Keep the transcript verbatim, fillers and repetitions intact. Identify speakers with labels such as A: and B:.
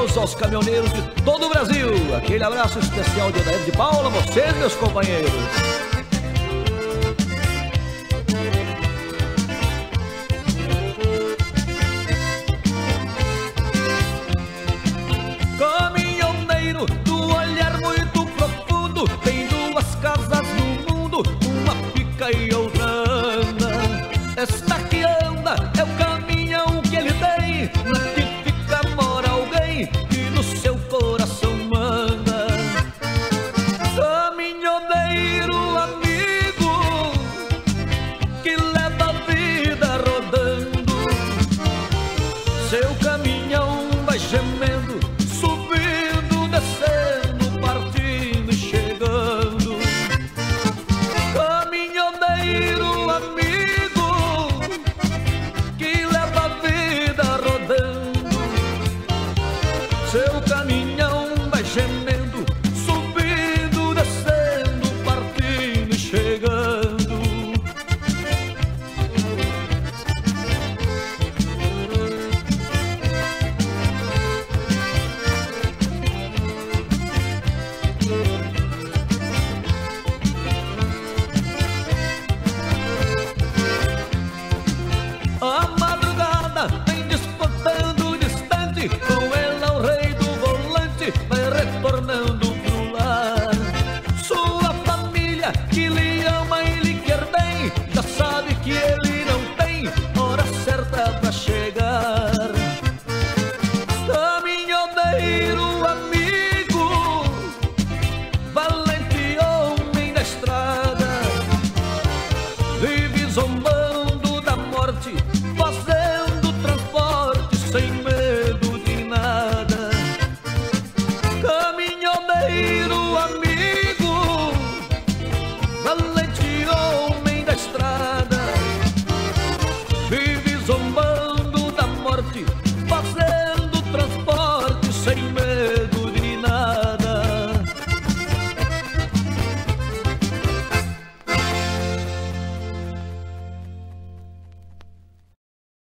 A: Deus aos caminhoneiros de todo o Brasil. Aquele abraço especial de Odair de Paula, vocês, meus companheiros. Caminhoneiro do olhar muito profundo, tem duas casas no mundo, uma fica e outra anda. Esta que anda é o caminhão que ele tem, na que fica mora alguém que no seu coração manda. Caminhoneiro amigo que leva a vida rodando, seu caminhão vai gemendo, subindo, descendo, partindo e chegando. Caminhoneiro amigo que leva a vida rodando, seu caminho